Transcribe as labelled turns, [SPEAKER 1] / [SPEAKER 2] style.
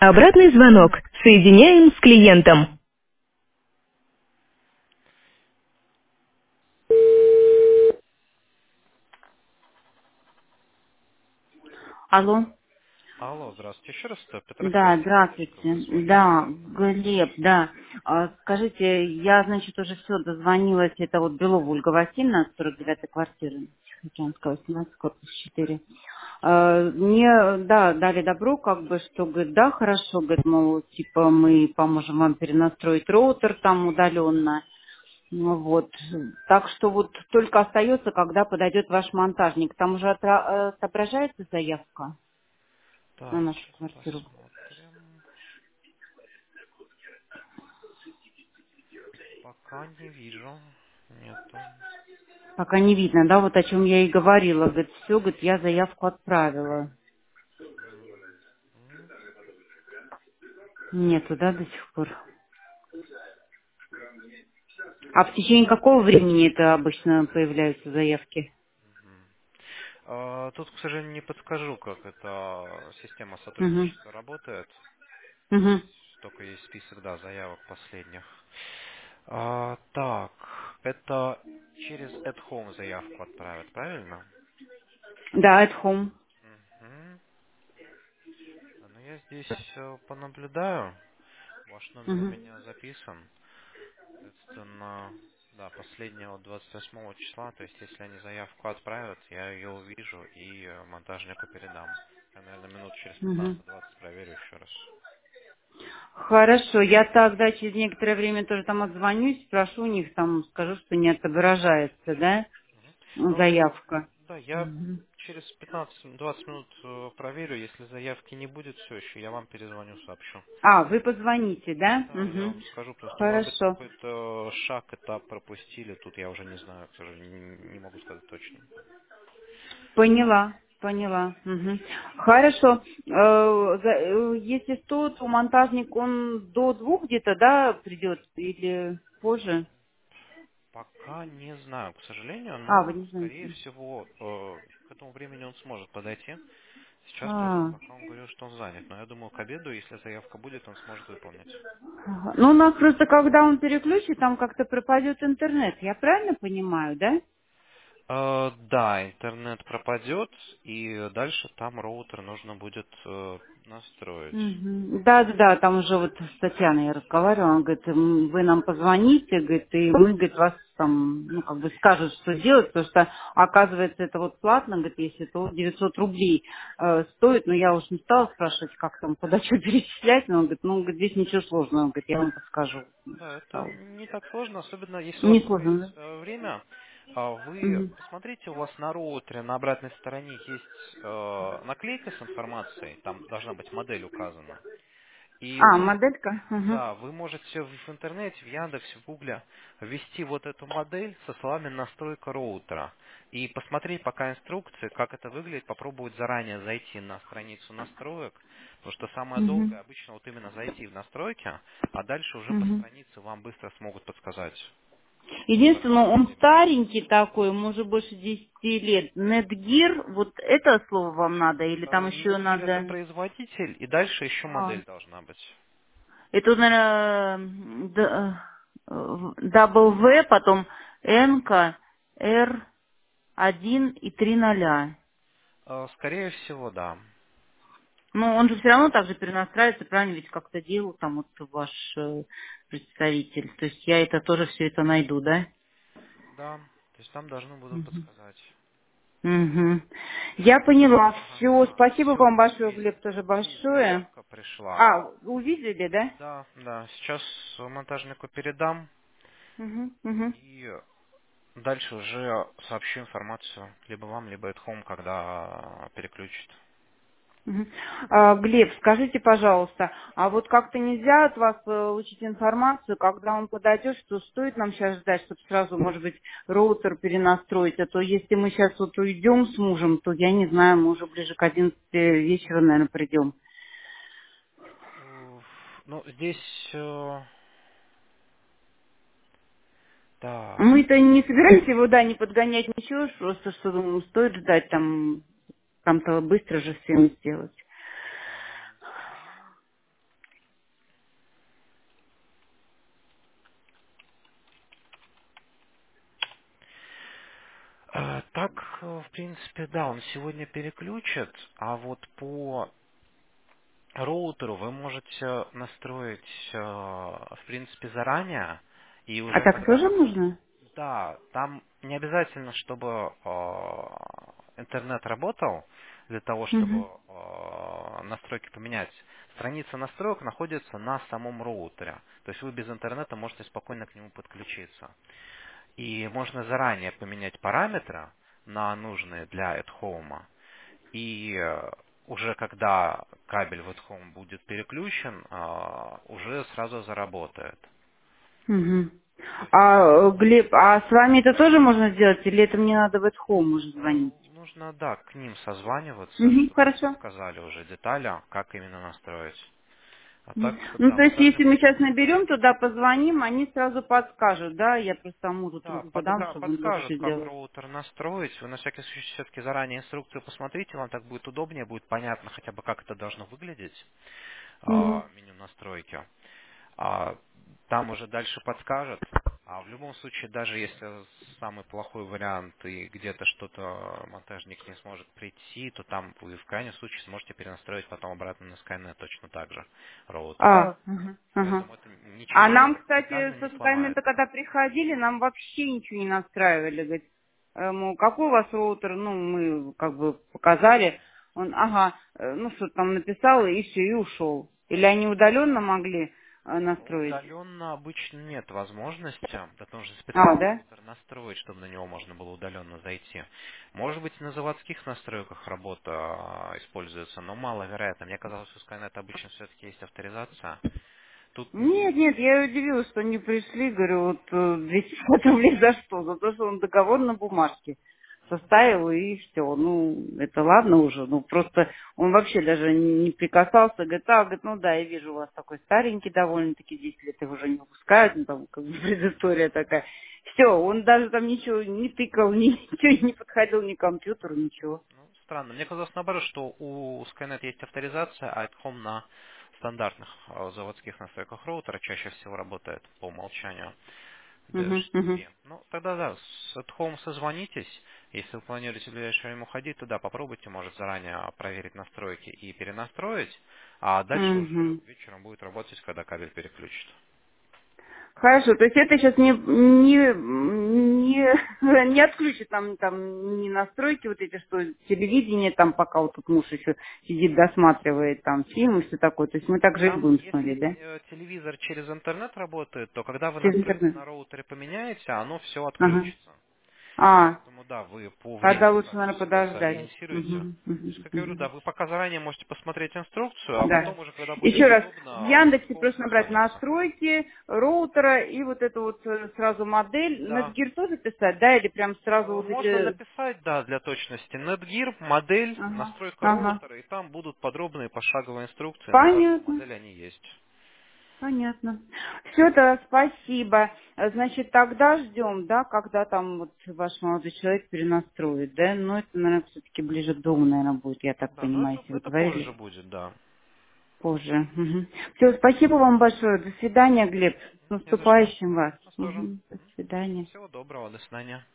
[SPEAKER 1] Обратный звонок. Соединяем с клиентом. Алло.
[SPEAKER 2] Алло, здравствуйте. Еще раз это
[SPEAKER 1] Да,
[SPEAKER 2] Петросвязь
[SPEAKER 1] здравствуйте.
[SPEAKER 2] звонит.
[SPEAKER 1] Да, Глеб, да. Скажите, я, значит, уже все дозвонилась, это вот Белова Ольга Васильевна, 49-я квартира, Тихоокеанская, 18, корпус 4. Мне, да, дали добро, как бы, что, говорит, да, хорошо, говорит, мол, типа, мы поможем вам перенастроить роутер там удаленно. Ну вот. Так что вот только остается, когда подойдет ваш монтажник. Там уже отображается заявка на
[SPEAKER 2] Так,
[SPEAKER 1] нашу
[SPEAKER 2] сейчас
[SPEAKER 1] квартиру?
[SPEAKER 2] посмотрим. Пока не вижу. Нету.
[SPEAKER 1] Пока не видно, да, вот о чем я и говорила. Говорит, все, говорит, я заявку отправила.
[SPEAKER 2] М,
[SPEAKER 1] Нету, да, до сих пор? А в течение какого времени это обычно появляются заявки?
[SPEAKER 2] мгм. Тут, к сожалению, не подскажу, как эта система
[SPEAKER 1] Угу.
[SPEAKER 2] сотрудничества работает.
[SPEAKER 1] Угу.
[SPEAKER 2] Только есть список, да, заявок последних. Так, это через at home заявку отправят, правильно?
[SPEAKER 1] Да, at home.
[SPEAKER 2] Мгм. Ну, я здесь понаблюдаю. Ваш номер у
[SPEAKER 1] Угу.
[SPEAKER 2] меня записан. Соответственно, да, последнего 28 числа, то есть если они заявку отправят, я ее увижу и монтажнику передам. Я, наверное, минут через
[SPEAKER 1] Угу.
[SPEAKER 2] 15-20 проверю еще раз.
[SPEAKER 1] Хорошо, я тогда через некоторое время тоже там отзвонюсь, спрошу у них, там скажу, что не отображается, да,
[SPEAKER 2] Ну,
[SPEAKER 1] заявка.
[SPEAKER 2] да, я
[SPEAKER 1] Мгм.
[SPEAKER 2] через 15-20 минут проверю, если заявки не будет все еще, я вам перезвоню, сообщу.
[SPEAKER 1] А, вы позвоните, да?
[SPEAKER 2] Да, я
[SPEAKER 1] Угу.
[SPEAKER 2] вам скажу, потому что, может быть,
[SPEAKER 1] Хорошо.
[SPEAKER 2] какой-то шаг, этап пропустили, тут я уже не знаю, к сожалению, не могу сказать точно.
[SPEAKER 1] Поняла, поняла. Мгм. Хорошо. Если что, то монтажник, он до 2 где-то, да, придет или позже?
[SPEAKER 2] Пока не знаю, к сожалению,
[SPEAKER 1] А, вы
[SPEAKER 2] но,
[SPEAKER 1] не
[SPEAKER 2] скорее
[SPEAKER 1] знаете.
[SPEAKER 2] всего, к этому времени он сможет подойти. Сейчас просто
[SPEAKER 1] А,
[SPEAKER 2] пока он говорил, что он занят. Но я думаю, к обеду, если заявка будет, он сможет выполнить.
[SPEAKER 1] ага. Ну, у нас просто, когда он переключит, там как-то пропадет интернет. Я правильно понимаю, да?
[SPEAKER 2] Да, интернет пропадет, и дальше там роутер нужно будет настроить.
[SPEAKER 1] Мгм. Да, да, да, там уже вот с Татьяной я разговаривала, он говорит, вы нам позвоните, говорит, и мы, говорит, вас там, ну, как бы скажут, что делать, потому что, оказывается, это вот платно, говорит, если то 900 рублей стоит, но я уж не стала спрашивать, как там, куда что перечислять, но он говорит, ну, говорит, здесь ничего сложного, он говорит, я вам подскажу.
[SPEAKER 2] Да, это
[SPEAKER 1] Сказал.
[SPEAKER 2] не так сложно, особенно если у вас
[SPEAKER 1] Не
[SPEAKER 2] пока
[SPEAKER 1] сложно,
[SPEAKER 2] есть
[SPEAKER 1] да?
[SPEAKER 2] время. Вы
[SPEAKER 1] Мгм.
[SPEAKER 2] посмотрите, у вас на роутере на обратной стороне есть наклейка с информацией, там должна быть модель указана. И
[SPEAKER 1] А,
[SPEAKER 2] вы,
[SPEAKER 1] моделька? Угу.
[SPEAKER 2] да, вы можете в интернете, в Яндексе, в Гугле ввести вот эту модель со словами настройка роутера. И посмотреть пока инструкции, как это выглядит, попробовать заранее зайти на страницу настроек, потому что самое
[SPEAKER 1] Угу.
[SPEAKER 2] долгое обычно вот именно зайти в настройки, а дальше уже по
[SPEAKER 1] Угу.
[SPEAKER 2] странице вам быстро смогут подсказать
[SPEAKER 1] Единственное,
[SPEAKER 2] информацию
[SPEAKER 1] он
[SPEAKER 2] по теме.
[SPEAKER 1] старенький такой, ему уже больше 10 лет. Netgear, вот это слово вам надо, или там еще
[SPEAKER 2] Netgear это
[SPEAKER 1] надо...
[SPEAKER 2] производитель, и дальше еще
[SPEAKER 1] А,
[SPEAKER 2] модель должна быть.
[SPEAKER 1] это, наверное, W, потом N, R, 1 и 3 ноля.
[SPEAKER 2] Скорее всего, да.
[SPEAKER 1] Ну, он же все равно так же перенастраивается, правильно, ведь как-то делал там вот ваш представитель. То есть я это тоже все это найду, да?
[SPEAKER 2] Да, то есть там должны будут
[SPEAKER 1] Мгм.
[SPEAKER 2] подсказать.
[SPEAKER 1] Мгм. Я поняла.
[SPEAKER 2] Ага.
[SPEAKER 1] Все. Спасибо
[SPEAKER 2] Все,
[SPEAKER 1] вам большое,
[SPEAKER 2] есть,
[SPEAKER 1] Глеб, тоже
[SPEAKER 2] есть
[SPEAKER 1] большое.
[SPEAKER 2] заявка пришла.
[SPEAKER 1] А, увидели, да?
[SPEAKER 2] Да, да. Сейчас монтажнику передам
[SPEAKER 1] Угу, угу.
[SPEAKER 2] и дальше уже сообщу информацию либо вам, либо at home, когда переключит.
[SPEAKER 1] Мгм. Глеб, скажите, пожалуйста, а вот как-то нельзя от вас получить информацию, когда он подойдет, что стоит нам сейчас ждать, чтобы сразу, может быть, роутер перенастроить, а то если мы сейчас вот уйдем с мужем, то я не знаю, мы уже ближе к 11 вечера, наверное, придем.
[SPEAKER 2] Ну, здесь... так.
[SPEAKER 1] Мы-то не собираемся его, да, не подгонять ничего, просто что думаю, стоит ждать там, там-то быстро же всем сделать.
[SPEAKER 2] Так, в принципе, да, он сегодня переключит, а вот по роутеру вы можете настроить, в принципе, заранее, и
[SPEAKER 1] А
[SPEAKER 2] уже
[SPEAKER 1] так
[SPEAKER 2] когда
[SPEAKER 1] тоже
[SPEAKER 2] вы...
[SPEAKER 1] можно?
[SPEAKER 2] Да, там не обязательно, чтобы интернет работал для того, чтобы
[SPEAKER 1] Угу.
[SPEAKER 2] настройки поменять. Страница настроек находится на самом роутере. То есть вы без интернета можете спокойно к нему подключиться. И можно заранее поменять параметры на нужные для at home. И уже когда кабель в at home будет переключен, уже сразу заработает.
[SPEAKER 1] Угу.
[SPEAKER 2] То есть
[SPEAKER 1] А, Глеб, а с вами это тоже можно сделать, или это мне надо в at home уже звонить?
[SPEAKER 2] нужно, да, к ним созваниваться,
[SPEAKER 1] Угу,
[SPEAKER 2] чтобы они
[SPEAKER 1] хорошо.
[SPEAKER 2] рассказали уже детали, как именно настроить. А
[SPEAKER 1] Мгм.
[SPEAKER 2] так,
[SPEAKER 1] Ну,
[SPEAKER 2] да,
[SPEAKER 1] то
[SPEAKER 2] вы
[SPEAKER 1] есть,
[SPEAKER 2] должны
[SPEAKER 1] если мы
[SPEAKER 2] будете
[SPEAKER 1] сейчас
[SPEAKER 2] подождать.
[SPEAKER 1] наберем туда, позвоним, они сразу подскажут, да? Я просто мужу
[SPEAKER 2] Да,
[SPEAKER 1] трубку подам, чтобы он тоже
[SPEAKER 2] подскажут,
[SPEAKER 1] все
[SPEAKER 2] как
[SPEAKER 1] сделал.
[SPEAKER 2] роутер настроить. Вы на всякий случай все-таки заранее инструкцию посмотрите, вам так будет удобнее, будет понятно хотя бы, как это должно выглядеть,
[SPEAKER 1] Угу.
[SPEAKER 2] меню настройки. А там уже дальше подскажет. А в любом случае, даже если самый плохой вариант и где-то что-то монтажник не сможет прийти, то там вы в крайнем случае сможете перенастроить потом обратно на Skynet точно так же роутер.
[SPEAKER 1] Ага, ага.
[SPEAKER 2] Поэтому это
[SPEAKER 1] А
[SPEAKER 2] ничего
[SPEAKER 1] нам, кстати,
[SPEAKER 2] кардинально не
[SPEAKER 1] со
[SPEAKER 2] сломает.
[SPEAKER 1] Скайнета, когда приходили, нам вообще ничего не настраивали. Говорит, мол, какой у вас роутер? Ну, мы как бы показали. Он, ага, ну что там написал, и все, и ушел. Или они удаленно могли настроить?
[SPEAKER 2] Удаленно обычно нет возможности, это нужно
[SPEAKER 1] А,
[SPEAKER 2] специально
[SPEAKER 1] да?
[SPEAKER 2] роутер настроить, чтобы на него можно было удаленно зайти. Может быть, на заводских настройках работа используется, но маловероятно. Мне казалось, что у Skynet обычно все-таки есть авторизация. Тут
[SPEAKER 1] Нет, нет, я удивилась, что они пришли, говорю, вот 250 рублей за что? За то, что он договор на бумажке составил, и все. Ну, это ладно уже, ну, просто он вообще даже не прикасался, говорит, говорит, ну да, я вижу, у вас такой старенький довольно-таки, 10 лет его уже не выпускают, ну, там, как бы, предыстория такая. Все, он даже там ничего не тыкал, ничего не подходил ни к компьютеру, ничего.
[SPEAKER 2] ну, странно. Мне казалось наоборот, что у Skynet есть авторизация, а at Home на стандартных заводских настройках роутера чаще всего работает по умолчанию.
[SPEAKER 1] Угу, угу.
[SPEAKER 2] DHCP. Ну, тогда да, с at home созвонитесь. Если вы планируете в ближайшее время уходить туда, попробуйте, может, заранее проверить настройки и перенастроить, а дальше уже
[SPEAKER 1] Угу.
[SPEAKER 2] вечером будет работать, когда кабель переключит.
[SPEAKER 1] Хорошо, то есть это сейчас не отключит там ни настройки вот эти, что телевидение там, пока вот тут муж еще сидит, досматривает там фильм и все такое. То есть мы так же и
[SPEAKER 2] Там,
[SPEAKER 1] будем
[SPEAKER 2] если
[SPEAKER 1] смотреть, да?
[SPEAKER 2] телевизор через интернет работает, то когда вы
[SPEAKER 1] Через
[SPEAKER 2] настройки
[SPEAKER 1] интернет.
[SPEAKER 2] на роутере поменяете, оно все
[SPEAKER 1] Ага.
[SPEAKER 2] отключится.
[SPEAKER 1] А,
[SPEAKER 2] Поэтому да, вы по
[SPEAKER 1] тогда
[SPEAKER 2] времени
[SPEAKER 1] лучше,
[SPEAKER 2] как-то
[SPEAKER 1] наверное,
[SPEAKER 2] себя
[SPEAKER 1] подождать.
[SPEAKER 2] сориентируете.
[SPEAKER 1] Мгм,
[SPEAKER 2] То есть,
[SPEAKER 1] мгм,
[SPEAKER 2] как я говорю, да,
[SPEAKER 1] мгм.
[SPEAKER 2] вы пока заранее можете посмотреть инструкцию, а
[SPEAKER 1] Да.
[SPEAKER 2] потом уже, когда будет
[SPEAKER 1] Еще раз, в
[SPEAKER 2] удобно, с
[SPEAKER 1] Яндексе
[SPEAKER 2] Home
[SPEAKER 1] просто набрать
[SPEAKER 2] созвониться.
[SPEAKER 1] настройки роутера и вот эту вот сразу модель.
[SPEAKER 2] Да.
[SPEAKER 1] Netgear тоже писать, да? Или прям сразу вот
[SPEAKER 2] Можно
[SPEAKER 1] эти...
[SPEAKER 2] написать, да, для точности. Netgear, модель,
[SPEAKER 1] Ага,
[SPEAKER 2] настройка
[SPEAKER 1] ага.
[SPEAKER 2] роутера, и там будут подробные пошаговые инструкции. На каждую
[SPEAKER 1] Понятно.
[SPEAKER 2] модель они есть.
[SPEAKER 1] Понятно. Все, тогда спасибо. Значит, тогда ждем, да, когда там вот ваш молодой человек перенастроит, да? Но это, наверное, все-таки ближе к дому, наверное, будет, я так
[SPEAKER 2] Да, но
[SPEAKER 1] понимаю, если вы
[SPEAKER 2] это позже
[SPEAKER 1] говорили.
[SPEAKER 2] будет, да.
[SPEAKER 1] Позже. Все, спасибо вам большое. До свидания, Глеб. С
[SPEAKER 2] Не за что.
[SPEAKER 1] наступающим вас.
[SPEAKER 2] Вас тоже.
[SPEAKER 1] До свидания.
[SPEAKER 2] Всего доброго, до свидания.